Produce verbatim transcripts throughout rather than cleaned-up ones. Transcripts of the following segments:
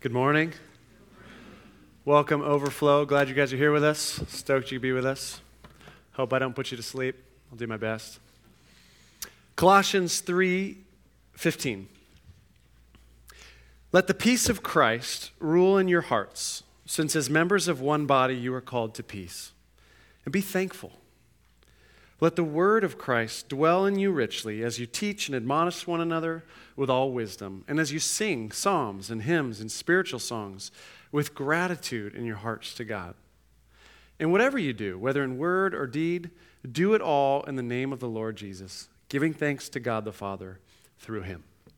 Good morning. Welcome, Overflow. Glad you guys are here with us. Stoked you to be with us. Hope I don't put you to sleep. I'll do my best. Colossians three fifteen. Let the peace of Christ rule in your hearts, since as members of one body you are called to peace. And be thankful. Let the word of Christ dwell in you richly as you teach and admonish one another with all wisdom, and as you sing psalms and hymns and spiritual songs with gratitude in your hearts to God. And whatever you do, whether in word or deed, do it all in the name of the Lord Jesus, giving thanks to God the Father through him.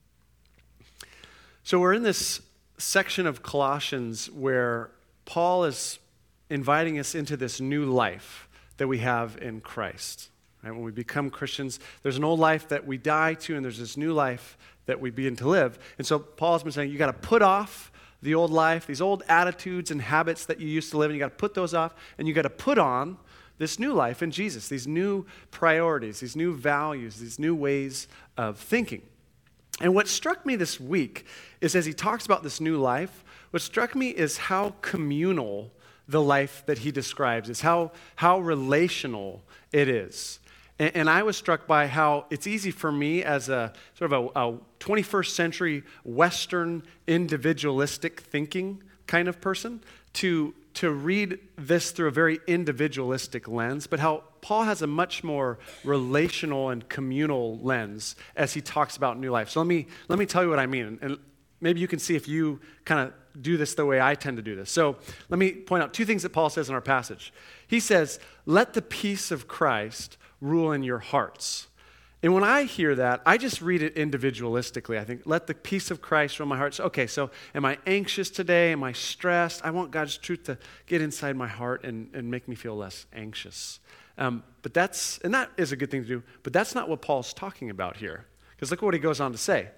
So we're in this section of Colossians where Paul is inviting us into this new life that we have in Christ. Right? When we become Christians, there's an old life that we die to, and there's this new life that we begin to live. And so Paul has been saying, you got to put off the old life, these old attitudes and habits that you used to live in. You got to put those off, and you got to put on this new life in Jesus, these new priorities, these new values, these new ways of thinking. And what struck me this week is as he talks about this new life, what struck me is how communal the life that he describes is, how, how relational it is. And, and I was struck by how it's easy for me as a sort of a, a twenty-first century Western individualistic thinking kind of person to, to read this through a very individualistic lens, but how Paul has a much more relational and communal lens as he talks about new life. So let me, let me tell you what I mean, and maybe you can see if you kind of do this the way I tend to do this. So let me point out two things that Paul says in our passage. He says, let the peace of Christ rule in your hearts. And when I hear that, I just read it individualistically. I think, let the peace of Christ rule in my heart. So, okay, so am I anxious today? Am I stressed? I want God's truth to get inside my heart and, and make me feel less anxious. Um, but that's, and that is a good thing to do, but that's not what Paul's talking about here. Because look what he goes on to say.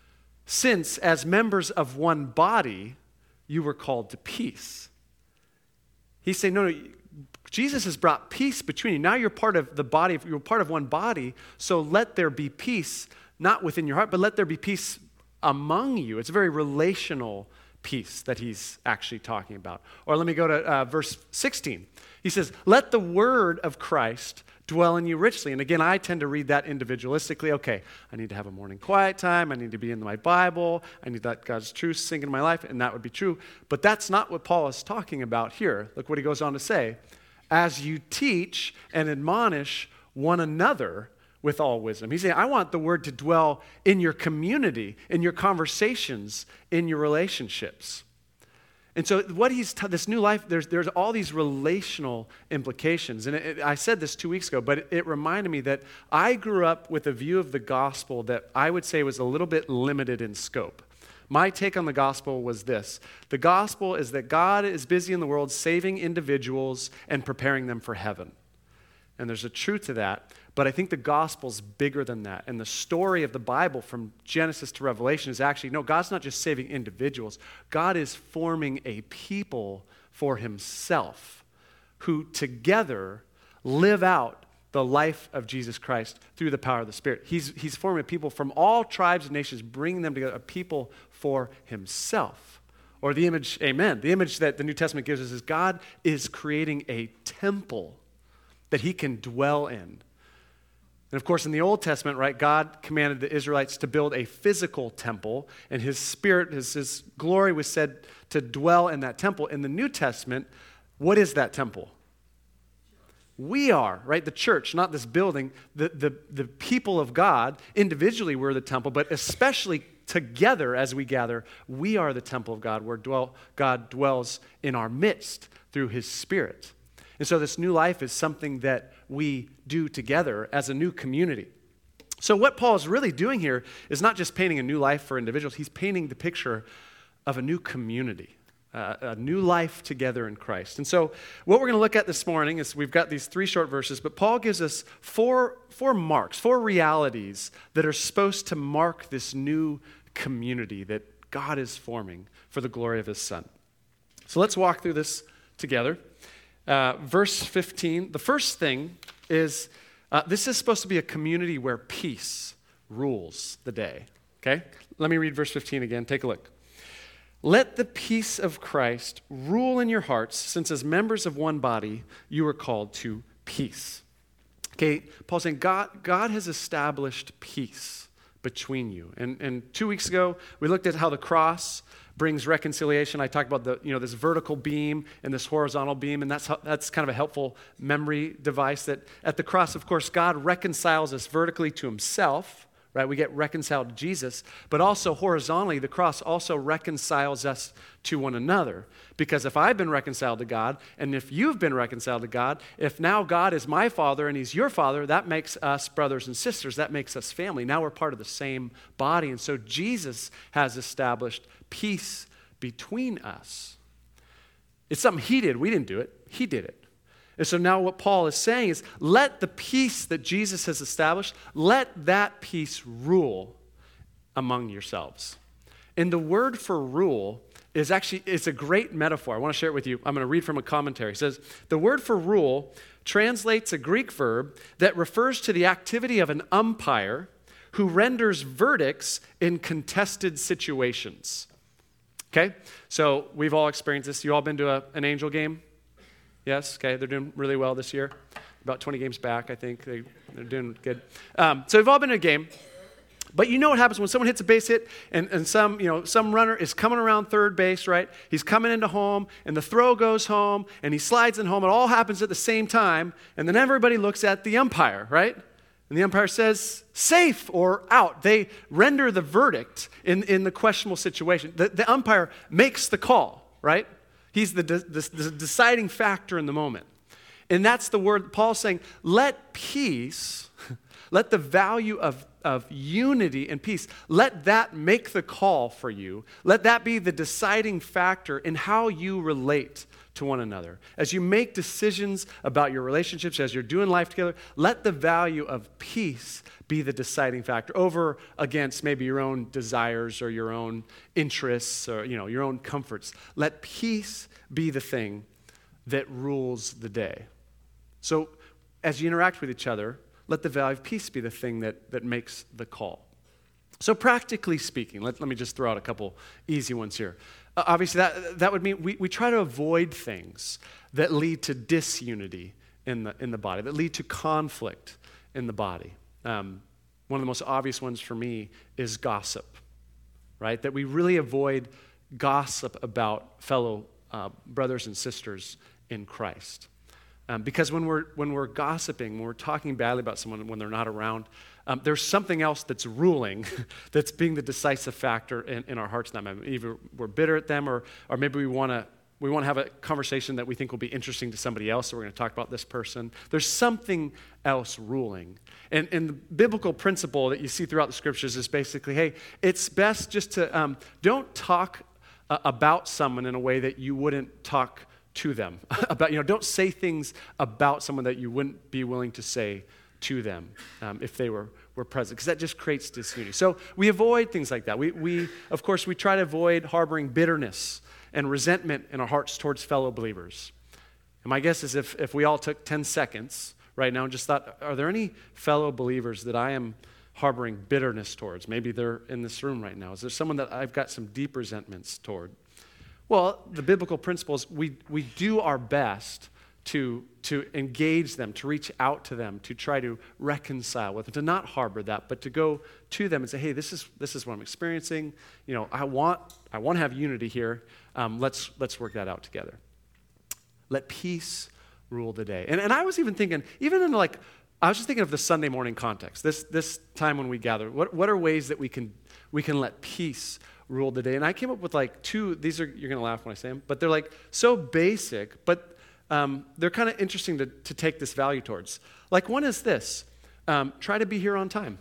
Since as members of one body, you were called to peace. He's saying, no, no, Jesus has brought peace between you. Now you're part of the body, you're part of one body, so let there be peace, not within your heart, but let there be peace among you. It's a very relational peace that he's actually talking about. Or let me go to uh, verse sixteen. He says, let the word of Christ dwell in you richly. And again, I tend to read that individualistically. Okay, I need to have a morning quiet time. I need to be in my Bible. I need that God's truth sink in my life, and that would be true. But that's not what Paul is talking about here. Look what he goes on to say. As you teach and admonish one another with all wisdom. He's saying, I want the word to dwell in your community, in your conversations, in your relationships. And so what he's, t- this new life, there's there's all these relational implications. And it, it, I said this two weeks ago, but it, it reminded me that I grew up with a view of the gospel that I would say was a little bit limited in scope. My take on the gospel was this. The gospel is that God is busy in the world saving individuals and preparing them for heaven. And there's a truth to that, but I think the gospel's bigger than that. And the story of the Bible from Genesis to Revelation is actually, no, God's not just saving individuals. God is forming a people for himself who together live out the life of Jesus Christ through the power of the Spirit. He's, he's forming a people from all tribes and nations, bringing them together, a people for himself. Or the image, amen, the image that the New Testament gives us is God is creating a temple that he can dwell in. And of course, in the Old Testament, right, God commanded the Israelites to build a physical temple, and his spirit, his, his glory was said to dwell in that temple. In the New Testament, what is that temple? We are, right, the church, not this building. The, the, the people of God, individually we're the temple, but especially together as we gather, we are the temple of God, where dwell, God dwells in our midst through his Spirit. And so this new life is something that we do together as a new community. So what Paul is really doing here is not just painting a new life for individuals, he's painting the picture of a new community, uh, a new life together in Christ. And so what we're going to look at this morning is we've got these three short verses, but Paul gives us four, four marks, four realities that are supposed to mark this new community that God is forming for the glory of his Son. So let's walk through this together. Uh, verse fifteen, the first thing is uh, this is supposed to be a community where peace rules the day. Okay? Let me read verse fifteen again. Take a look. Let the peace of Christ rule in your hearts, since as members of one body, you are called to peace. Okay, Paul's saying God, God has established peace between you. And, and two weeks ago, we looked at how the cross brings reconciliation. I talked about the, you know, this vertical beam and this horizontal beam, and that's how, that's kind of a helpful memory device that at the cross, of course, God reconciles us vertically to himself, right? We get reconciled to Jesus, but also horizontally, the cross also reconciles us to one another. Because if I've been reconciled to God, and if you've been reconciled to God, if now God is my father and he's your father, that makes us brothers and sisters. That makes us family. Now we're part of the same body. And so Jesus has established peace between us. It's something he did. We didn't do it. He did it. And so now what Paul is saying is, let the peace that Jesus has established, let that peace rule among yourselves. And the word for rule is actually, it's a great metaphor. I want to share it with you. I'm going to read from a commentary. It says, the word for rule translates a Greek verb that refers to the activity of an umpire who renders verdicts in contested situations. Okay? So we've all experienced this. You all been to a, an Angel game? Yes, okay, they're doing really well this year. About twenty games back, I think. They, they're doing good. Um, so we've all been in a game. But you know what happens when someone hits a base hit and, and some, you know, some runner is coming around third base, right? He's coming into home, and the throw goes home, and he slides in home. It all happens at the same time, and then everybody looks at the umpire, right? And the umpire says, safe or out. They render the verdict in, in the questionable situation. The, the umpire makes the call, right? He's the, de- the, the deciding factor in the moment. And that's the word Paul's saying, let peace, let the value of, of unity and peace, let that make the call for you. Let that be the deciding factor in how you relate to one another. As you make decisions about your relationships, as you're doing life together, let the value of peace be the deciding factor over against maybe your own desires or your own interests or, you know, your own comforts. Let peace be the thing that rules the day. So as you interact with each other, let the value of peace be the thing that, that makes the call. So practically speaking, let, let me just throw out a couple easy ones here. Uh, obviously, that, that would mean we, we try to avoid things that lead to disunity in the, in the body, that lead to conflict in the body. Um, one of the most obvious ones for me is gossip, right? That we really avoid gossip about fellow uh, brothers and sisters in Christ. Um, because when we're when we're gossiping, when we're talking badly about someone when they're not around, um, there's something else that's ruling, that's being the decisive factor in, in our hearts in that moment. Either we're bitter at them, or or maybe we want to we want to have a conversation that we think will be interesting to somebody else, so we're going to talk about this person. There's something else ruling. And, and the biblical principle that you see throughout the scriptures is basically, hey, it's best just to um, don't talk uh, about someone in a way that you wouldn't talk to them about, you know, don't say things about someone that you wouldn't be willing to say to them um, if they were, were present, because that just creates disunity. So we avoid things like that. We, we, of course, we try to avoid harboring bitterness and resentment in our hearts towards fellow believers. And my guess is if, if we all took ten seconds right now and just thought, are there any fellow believers that I am harboring bitterness towards? Maybe they're in this room right now. Is there someone that I've got some deep resentments toward? Well, the biblical principle is we, we do our best to, to engage them, to reach out to them, to try to reconcile with them, to not harbor that, but to go to them and say, hey, this is this is what I'm experiencing. You know, I want I want to have unity here. Um, let's let's work that out together. Let peace rule the day. And and I was even thinking, even in like, I was just thinking of the Sunday morning context. This this time when we gather, what what are ways that we can we can let peace rule the day? And I came up with like two, these are, you're going to laugh when I say them, but they're like so basic, but um, they're kind of interesting to, to take this value towards. Like one is this, um, try to be here on time.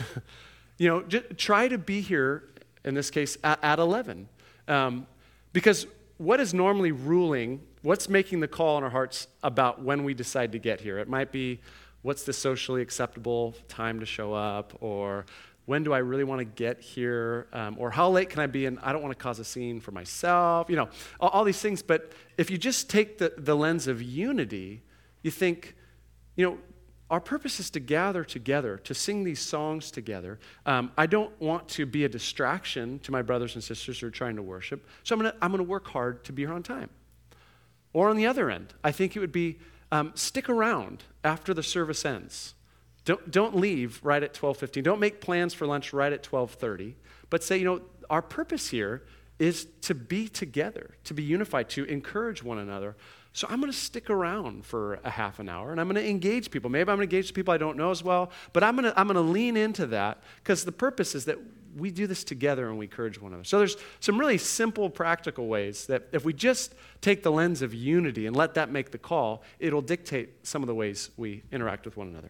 you know, just try to be here, in this case, at, at eleven. Um, because what is normally ruling, what's making the call in our hearts about when we decide to get here? It might be, what's the socially acceptable time to show up, or when do I really want to get here? Um, or how late can I be? And I don't want to cause a scene for myself. You know, all, all these things. But if you just take the, the lens of unity, you think, you know, our purpose is to gather together, to sing these songs together. Um, I don't want to be a distraction to my brothers and sisters who are trying to worship, so I'm going to I'm going to work hard to be here on time. Or on the other end, I think it would be um, stick around after the service ends. Don't, don't leave right at twelve fifteen. Don't make plans for lunch right at twelve thirty. But say, you know, our purpose here is to be together, to be unified, to encourage one another. So I'm going to stick around for a half an hour, and I'm going to engage people. Maybe I'm going to engage people I don't know as well, but I'm going to I'm going to lean into that because the purpose is that we do this together and we encourage one another. So there's some really simple, practical ways that if we just take the lens of unity and let that make the call, it'll dictate some of the ways we interact with one another.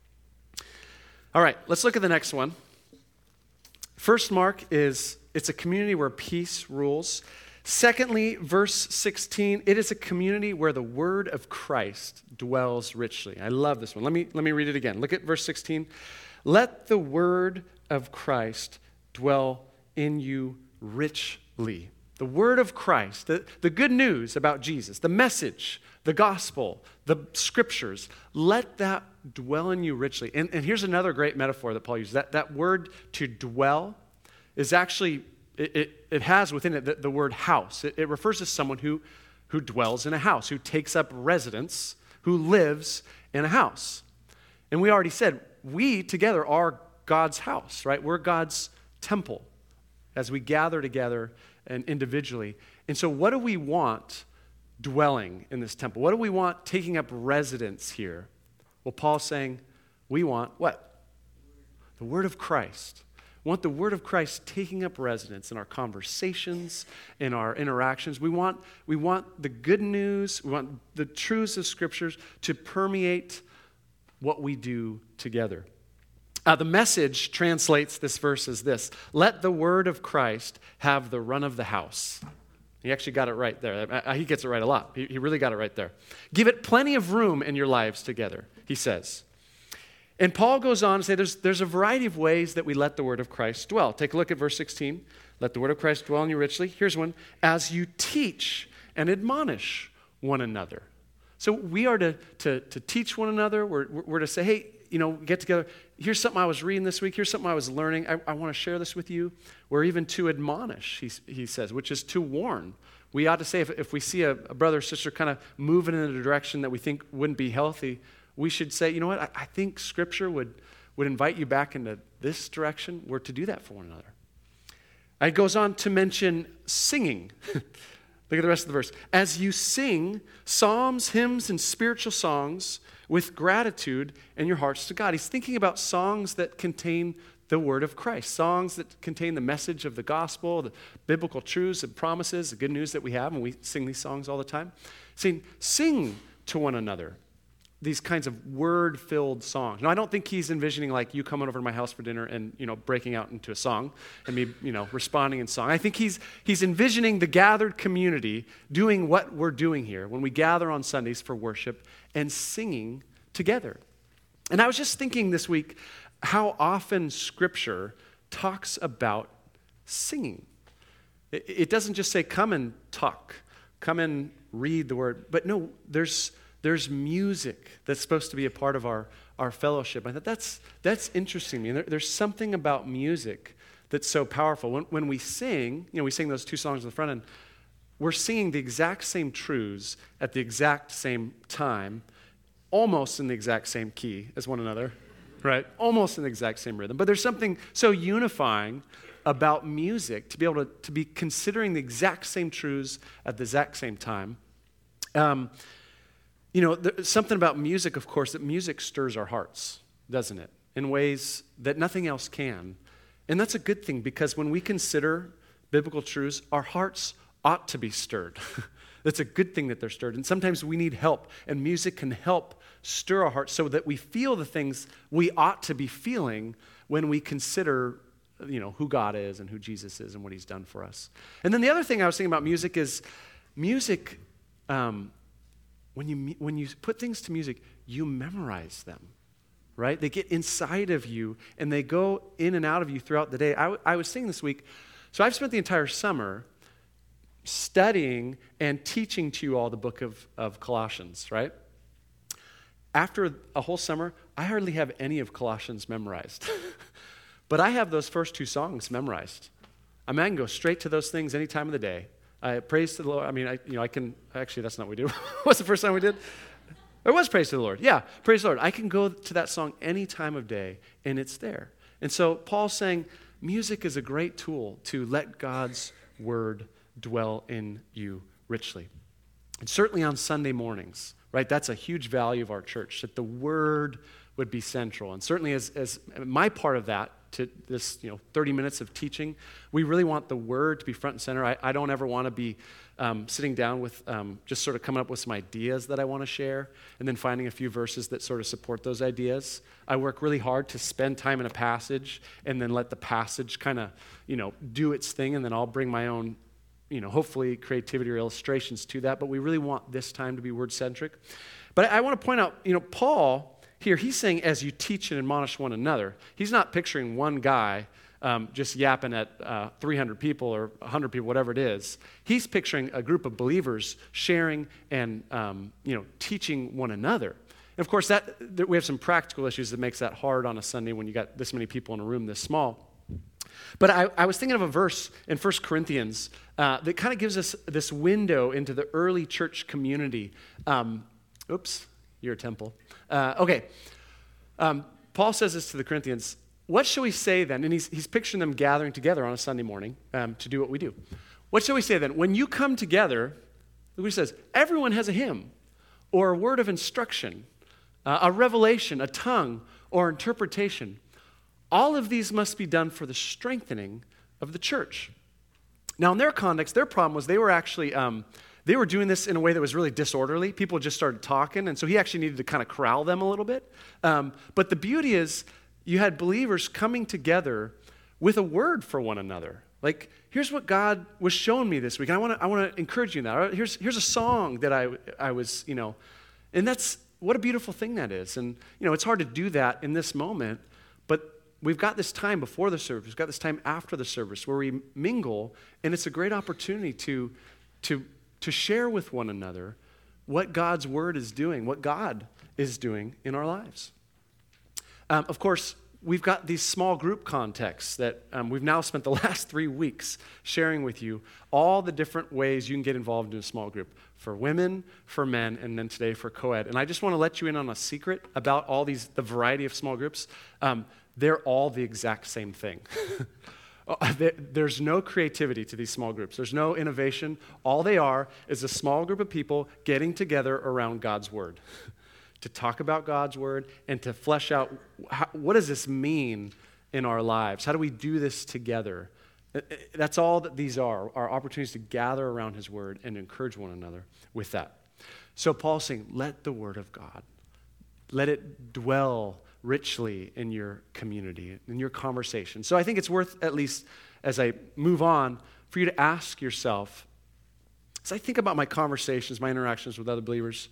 All right, let's look at the next one. First mark is it's a community where peace rules. Secondly, verse sixteen, it is a community where the word of Christ dwells richly. I love this one. Let me, let me read it again. Look at verse sixteen. Let the word of Christ dwell in you richly. The word of Christ, the, the good news about Jesus, the message, the gospel, the scriptures, let that dwell in you richly. And, and here's another great metaphor that Paul uses. That, that word to dwell is actually, it, it, it has within it the, the word house. It, it refers to someone who, who dwells in a house, who takes up residence, who lives in a house. And we already said, we together are God's house, right? We're God's temple as we gather together and individually. And so what do we want dwelling in this temple? What do we want taking up residence here? Well, Paul's saying we want what? The word of Christ. We want the word of Christ taking up residence in our conversations, in our interactions. We want, we want the good news, we want the truths of scriptures to permeate what we do together. Uh, the Message translates this verse as this: let the word of Christ have the run of the house. He actually got it right there. He gets it right a lot. He really got it right there. Give it plenty of room in your lives together, he says. And Paul goes on to say there's, there's a variety of ways that we let the word of Christ dwell. Take a look at verse sixteen. Let the word of Christ dwell in you richly. Here's one. As you teach and admonish one another. So we are to, to, to teach one another. We're, we're to say, hey, you know, get together. Here's something I was reading this week. Here's something I was learning. I, I want to share this with you. We're even to admonish, he, he says, which is to warn. We ought to say if, if we see a, a brother or sister kind of moving in a direction that we think wouldn't be healthy, we should say, you know what, I, I think Scripture would, would invite you back into this direction. We're to do that for one another. It goes on to mention singing. Look at the rest of the verse. As you sing psalms, hymns, and spiritual songs with gratitude in your hearts to God. He's thinking about songs that contain the word of Christ, songs that contain the message of the gospel, the biblical truths and promises, the good news that we have, and we sing these songs all the time. Saying, sing to one another these kinds of word-filled songs. Now, I don't think he's envisioning like you coming over to my house for dinner and, you know, breaking out into a song and me, you know, responding in song. I think he's he's envisioning the gathered community doing what we're doing here when we gather on Sundays for worship and singing together. And I was just thinking this week how often Scripture talks about singing. It, it doesn't just say, come and talk, come and read the word, but no, there's There's music that's supposed to be a part of our, our fellowship. I thought that's that's interesting to me. There, there's something about music that's so powerful. When, when we sing, you know, we sing those two songs on the front end, we're singing the exact same truths at the exact same time, almost in the exact same key as one another, right? Almost in the exact same rhythm. But there's something so unifying about music to be able to, to be considering the exact same truths at the exact same time. Um, You know, there's something about music, of course, that music stirs our hearts, doesn't it? In ways that nothing else can. And that's a good thing because when we consider biblical truths, our hearts ought to be stirred. That's a good thing that they're stirred. And sometimes we need help, and music can help stir our hearts so that we feel the things we ought to be feeling when we consider, you know, who God is and who Jesus is and what he's done for us. And then the other thing I was thinking about music is music... Um, When you when you put things to music, you memorize them, right? They get inside of you, and they go in and out of you throughout the day. I, w- I was thinking this week, so I've spent the entire summer studying and teaching to you all the book of, of Colossians, right? After a whole summer, I hardly have any of Colossians memorized. But I have those first two songs memorized. I mean, I can go straight to those things any time of the day. I praise to the Lord. I mean, I, you know, I can, actually, that's not what we do. What's the first song we did? It was praise to the Lord. Yeah, praise the Lord. I can go to that song any time of day, and it's there. And so Paul's saying music is a great tool to let God's word dwell in you richly. And certainly on Sunday mornings, right? That's a huge value of our church, that the word would be central. And certainly as, as my part of that, to this, you know, thirty minutes of teaching, we really want the word to be front and center. I, I don't ever want to be um, sitting down with um, just sort of coming up with some ideas that I want to share and then finding a few verses that sort of support those ideas. I work really hard to spend time in a passage and then let the passage kind of, you know, do its thing, and then I'll bring my own, you know, hopefully creativity or illustrations to that. But we really want this time to be word-centric. But I, I want to point out, you know, Paul here, he's saying as you teach and admonish one another. He's not picturing one guy um, just yapping at uh, three hundred people or one hundred people, whatever it is. He's picturing a group of believers sharing and um, you know, teaching one another. And of course, that, that we have some practical issues that makes that hard on a Sunday when you got this many people in a room this small. But I, I was thinking of a verse in First Corinthians uh, that kind of gives us this window into the early church community. Um, oops. Your temple. Uh, okay. Um, Paul says this to the Corinthians. What shall we say then? And he's, he's picturing them gathering together on a Sunday morning um, to do what we do. What shall we say then? When you come together, look what he says, everyone has a hymn or a word of instruction, uh, a revelation, a tongue, or interpretation. All of these must be done for the strengthening of the church. Now, in their context, their problem was they were actually... Um, They were doing this in a way that was really disorderly. People just started talking, and so he actually needed to kind of corral them a little bit. Um, but the beauty is you had believers coming together with a word for one another. Like, here's what God was showing me this week. I want to I want to encourage you in that. Here's, here's a song that I, I was, you know, and that's, what a beautiful thing that is. And, you know, it's hard to do that in this moment, but we've got this time before the service. We've got this time after the service where we mingle, and it's a great opportunity to to to share with one another what God's word is doing, what God is doing in our lives. Um, of course, we've got these small group contexts that um, we've now spent the last three weeks sharing with you all the different ways you can get involved in a small group for women, for men, and then today for co-ed. And I just want to let you in on a secret about all these, the variety of small groups. Um, they're all the exact same thing. There's no creativity to these small groups. There's no innovation. All they are is a small group of people getting together around God's word to talk about God's word and to flesh out how, what does this mean in our lives? How do we do this together? That's all that these are, are opportunities to gather around his word and encourage one another with that. So Paul's saying, let the word of God, let it dwell richly in your community, in your conversation. So I think it's worth, at least as I move on, for you to ask yourself, as I think about my conversations, my interactions with other believers,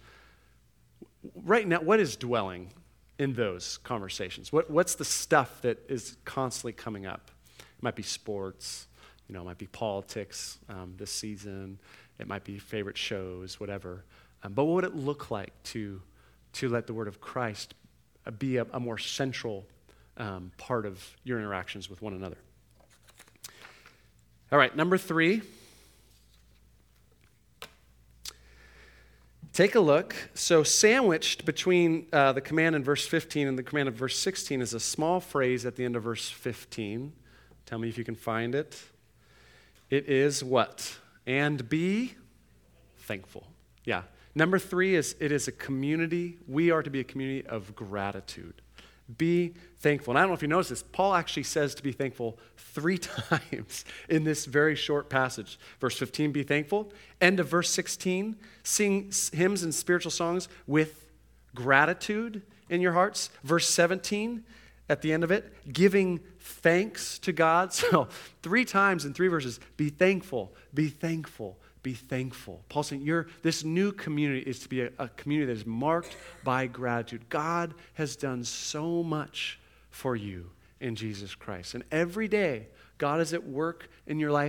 right now, what is dwelling in those conversations? What, what's the stuff that is constantly coming up? It might be sports, you know, it might be politics um, this season, it might be favorite shows, whatever. Um, but what would it look like to, to let the word of Christ be a, a more central um, part of your interactions with one another? All right, number three. Take a look. So sandwiched between uh, the command in verse fifteen and the command in verse sixteen is a small phrase at the end of verse fifteen. Tell me if you can find it. It is what? And be thankful. Yeah. Number three is it is a community. We are to be a community of gratitude. Be thankful. And I don't know if you noticed this, Paul actually says to be thankful three times in this very short passage. Verse fifteen, be thankful. End of verse sixteen, sing hymns and spiritual songs with gratitude in your hearts. Verse seventeen, at the end of it, giving thanks to God. So three times in three verses, be thankful, be thankful, be thankful. Paul's saying you're, this new community is to be a, a community that is marked by gratitude. God has done so much for you in Jesus Christ. And every day, God is at work in your life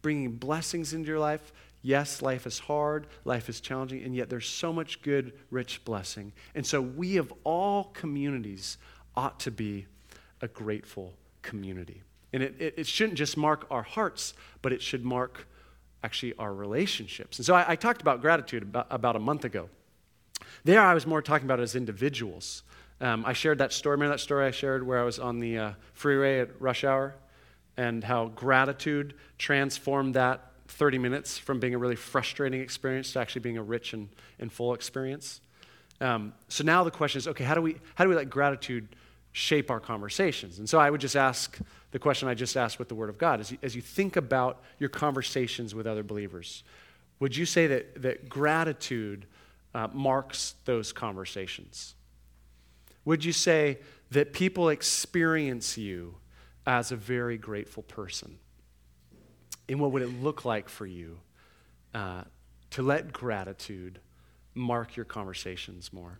bringing blessings into your life. Yes, life is hard, life is challenging, and yet there's so much good, rich blessing. And so we of all communities ought to be a grateful community. And it, it, it shouldn't just mark our hearts, but it should mark actually our relationships. And so I, I talked about gratitude about, about a month ago. There I was more talking about it as individuals. Um, I shared that story. Remember that story I shared where I was on the uh, freeway at rush hour and how gratitude transformed that thirty minutes from being a really frustrating experience to actually being a rich and, and full experience. Um, so now the question is, okay, how do we how do we let gratitude shape our conversations? And so I would just ask the question I just asked with the Word of God. As you, as you think about your conversations with other believers, would you say that, that gratitude uh, marks those conversations? Would you say that people experience you as a very grateful person? And what would it look like for you uh, to let gratitude mark your conversations more?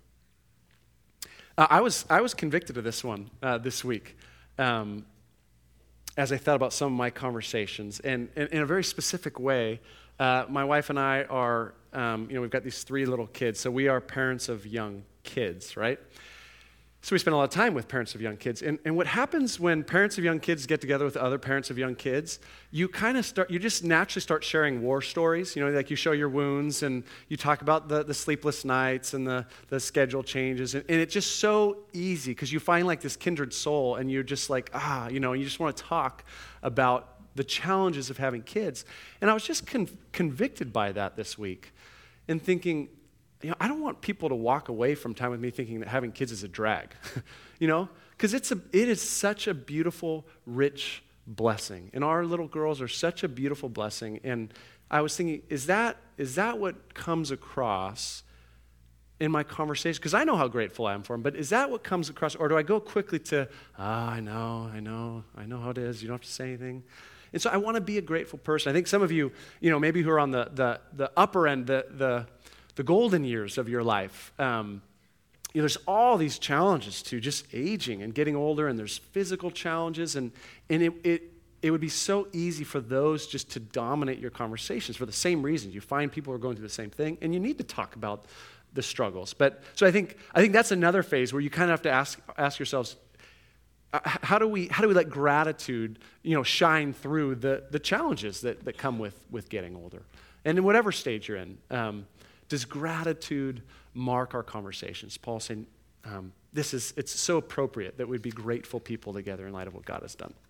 Uh, I was I was convicted of this one uh, this week um, as I thought about some of my conversations. And, and in a very specific way, uh, my wife and I are, um, you know, we've got these three little kids. So we are parents of young kids, right? So we spend a lot of time with parents of young kids. And, and what happens when parents of young kids get together with other parents of young kids, you kind of start, you just naturally start sharing war stories. You know, like you show your wounds and you talk about the, the sleepless nights and the, the schedule changes. And, and it's just so easy because you find like this kindred soul and you're just like, ah, you know, you just want to talk about the challenges of having kids. And I was just con- convicted by that this week and thinking, you know, I don't want people to walk away from time with me thinking that having kids is a drag, you know, because it's a, it is such a beautiful, rich blessing. And our little girls are such a beautiful blessing. And I was thinking, is that is that what comes across in my conversation? Because I know how grateful I am for them, but is that what comes across? Or do I go quickly to, ah, I know, I know, I know how it is. You don't have to say anything. And so I want to be a grateful person. I think some of you, you know, maybe who are on the the, the upper end, the the the golden years of your life, um, you know, there's all these challenges to just aging and getting older, and there's physical challenges, and and it it it would be so easy for those just to dominate your conversations for the same reasons. You find people are going through the same thing, and you need to talk about the struggles. But so I think I think that's another phase where you kind of have to ask ask yourselves, uh, how do we how do we let gratitude, you know, shine through the the challenges that that come with with getting older, and in whatever stage you're in. Um, Does gratitude mark our conversations? Paul's saying um, this is, it's so appropriate that we'd be grateful people together in light of what God has done.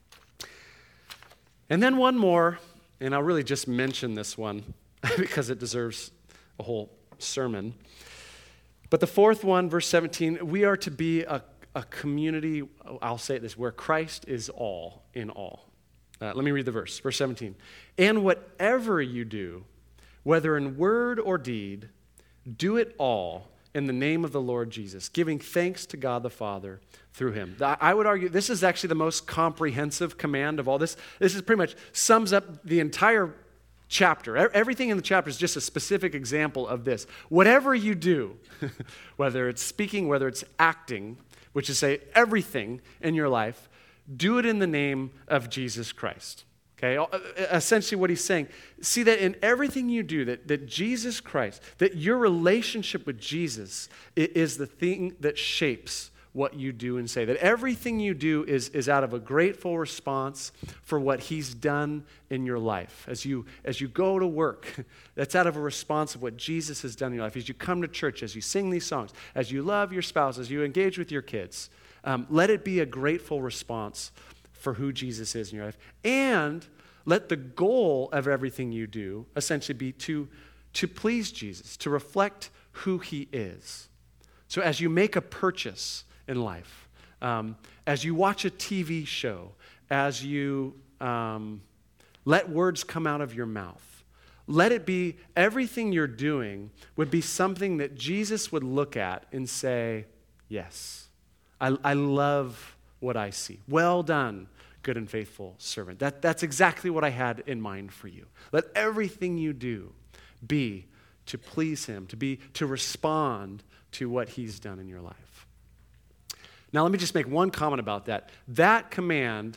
And then one more, and I'll really just mention this one because it deserves a whole sermon. But the fourth one, verse seventeen, we are to be a, a community, I'll say it this, where Christ is all in all. Uh, let me read the verse, verse seventeen. And whatever you do, whether in word or deed, do it all in the name of the Lord Jesus, giving thanks to God the Father through him. I would argue this is actually the most comprehensive command of all this. This is pretty much sums up the entire chapter. Everything in the chapter is just a specific example of this. Whatever you do, whether it's speaking, whether it's acting, which is say everything in your life, do it in the name of Jesus Christ. Okay, essentially what he's saying, see that in everything you do, that, that Jesus Christ, that your relationship with Jesus is the thing that shapes what you do and say. That everything you do is, is out of a grateful response for what he's done in your life. As you, as you go to work, that's out of a response of what Jesus has done in your life. As you come to church, as you sing these songs, as you love your spouse, as you engage with your kids, um, let it be a grateful response for who Jesus is in your life. And let the goal of everything you do essentially be to, to please Jesus, to reflect who he is. So as you make a purchase in life, um, as you watch a T V show, as you um, let words come out of your mouth, let it be everything you're doing would be something that Jesus would look at and say, yes, I, I love what I see. Well done, good and faithful servant. That, that's exactly what I had in mind for you. Let everything you do be to please him, to be to respond to what he's done in your life. Now, let me just make one comment about that. That command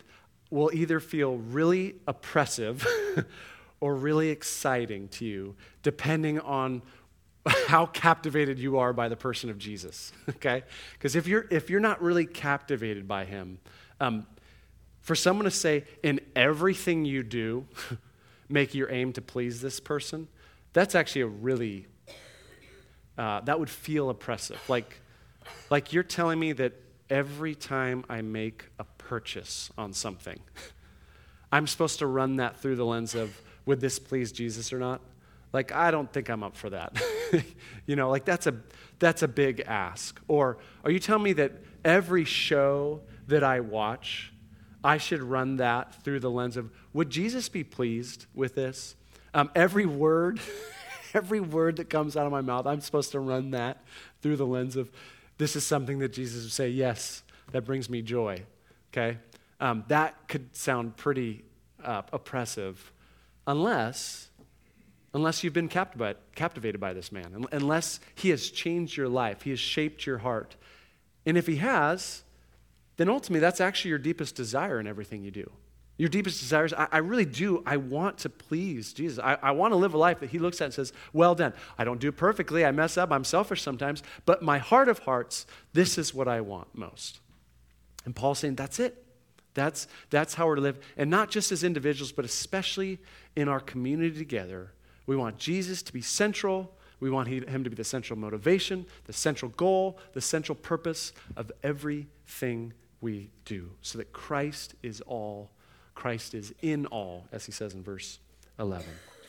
will either feel really oppressive or really exciting to you, depending on how captivated you are by the person of Jesus, okay? Because if you're if you're not really captivated by him, um, for someone to say, in everything you do, make your aim to please this person, that's actually a really, uh, that would feel oppressive. Like, like you're telling me that every time I make a purchase on something, I'm supposed to run that through the lens of, would this please Jesus or not? Like, I don't think I'm up for that. You know, like that's a that's a big ask. Or are you telling me that every show that I watch, I should run that through the lens of, would Jesus be pleased with this? Um, every word, every word that comes out of my mouth, I'm supposed to run that through the lens of, this is something that Jesus would say, yes, that brings me joy, okay? Um, that could sound pretty uh, oppressive unless... Unless you've been captivated, captivated by this man, unless he has changed your life, he has shaped your heart. And if he has, then ultimately that's actually your deepest desire in everything you do. Your deepest desire is, I, I really do, I want to please Jesus. I, I want to live a life that he looks at and says, well done. I don't do it perfectly, I mess up, I'm selfish sometimes, but my heart of hearts, this is what I want most. And Paul's saying, that's it. That's, that's how we're to live. And not just as individuals, but especially in our community together. We want Jesus to be central. We want him to be the central motivation, the central goal, the central purpose of everything we do, so that Christ is all, Christ is in all, as he says in verse eleven.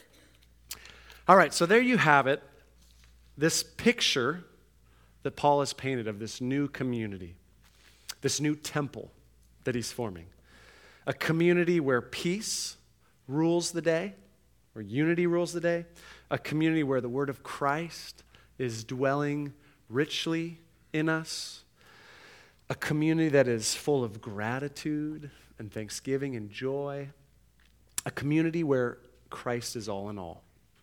All right, so there you have it, this picture that Paul has painted of this new community, this new temple that he's forming, a community where peace rules the day, where unity rules the day, a community where the word of Christ is dwelling richly in us, a community that is full of gratitude and thanksgiving and joy, a community where Christ is all in all.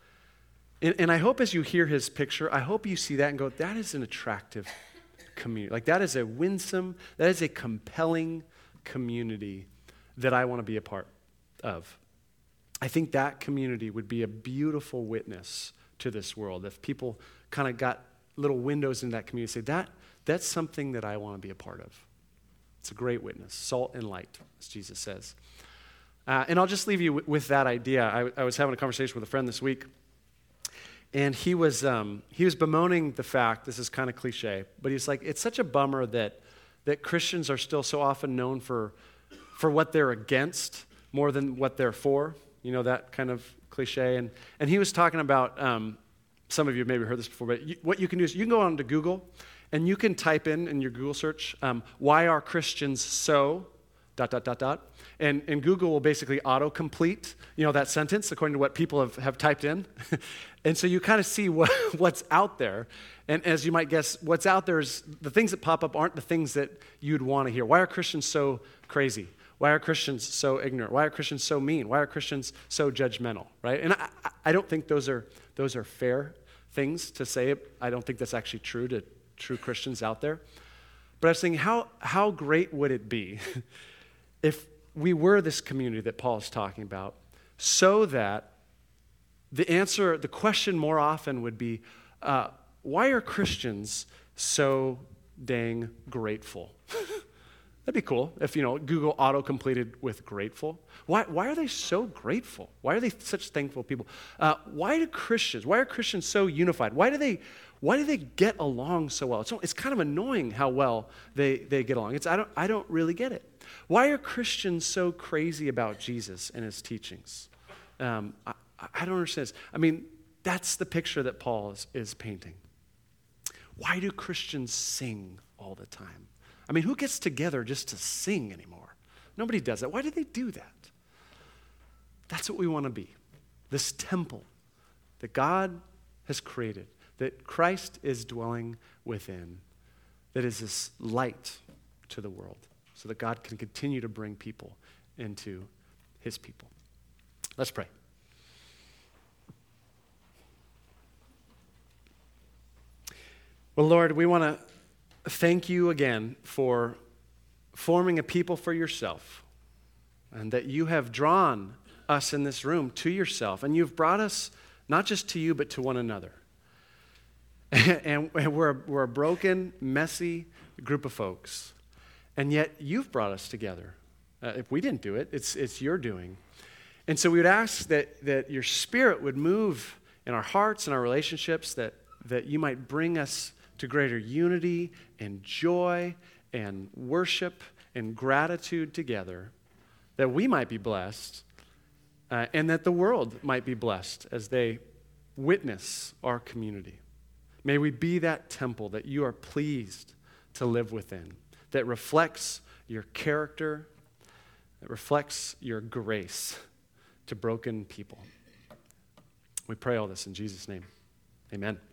And, and I hope as you hear his picture, I hope you see that and go, that is an attractive community. Like that is a winsome, that is a compelling community that I want to be a part of. I think that community would be a beautiful witness to this world. If people kind of got little windows in that community, say, that, that's something that I want to be a part of. It's a great witness, salt and light, as Jesus says. Uh, and I'll just leave you w- with that idea. I, I was having a conversation with a friend this week, and he was um, he was bemoaning the fact, this is kind of cliche, but he's like, it's such a bummer that that Christians are still so often known for for what they're against more than what they're for. You know, that kind of cliche. And and he was talking about, um, some of you have maybe heard this before, but you, what you can do is you can go on to Google and you can type in in your Google search, um, why are Christians so, dot, dot, dot, dot. And, and Google will basically auto-complete, you know, that sentence according to what people have, have typed in. And so you kind of see what, what's out there. And as you might guess, what's out there is the things that pop up aren't the things that you'd want to hear. Why are Christians so crazy? Why are Christians so ignorant? Why are Christians so mean? Why are Christians so judgmental, right? And I, I don't think those are those are fair things to say. I don't think that's actually true to true Christians out there. But I was thinking, how, how great would it be if we were this community that Paul is talking about, so that the answer, the question more often would be, uh, why are Christians so dang grateful? That'd be cool if, you know, Google auto-completed with grateful. Why, why are they so grateful? Why are they such thankful people? Uh, why do Christians, why are Christians so unified? Why do they, why do they get along so well? It's, it's kind of annoying how well they, they get along. It's, I don't, I don't really get it. Why are Christians so crazy about Jesus and his teachings? Um, I, I don't understand this. I mean, that's the picture that Paul is, is painting. Why do Christians sing all the time? I mean, who gets together just to sing anymore? Nobody does that. Why do they do that? That's what we want to be. This temple that God has created, that Christ is dwelling within, that is this light to the world, so that God can continue to bring people into his people. Let's pray. Well, Lord, we want to thank you again for forming a people for yourself, and that you have drawn us in this room to yourself, and you've brought us not just to you, but to one another. And we're, we're a broken, messy group of folks, and yet you've brought us together. Uh, if we didn't do it, it's, it's your doing. And so we would ask that, that your Spirit would move in our hearts and our relationships, that, that you might bring us to greater unity and joy and worship and gratitude together, that we might be blessed, uh, and that the world might be blessed as they witness our community. May we be that temple that you are pleased to live within, that reflects your character, that reflects your grace to broken people. We pray all this in Jesus' name. Amen.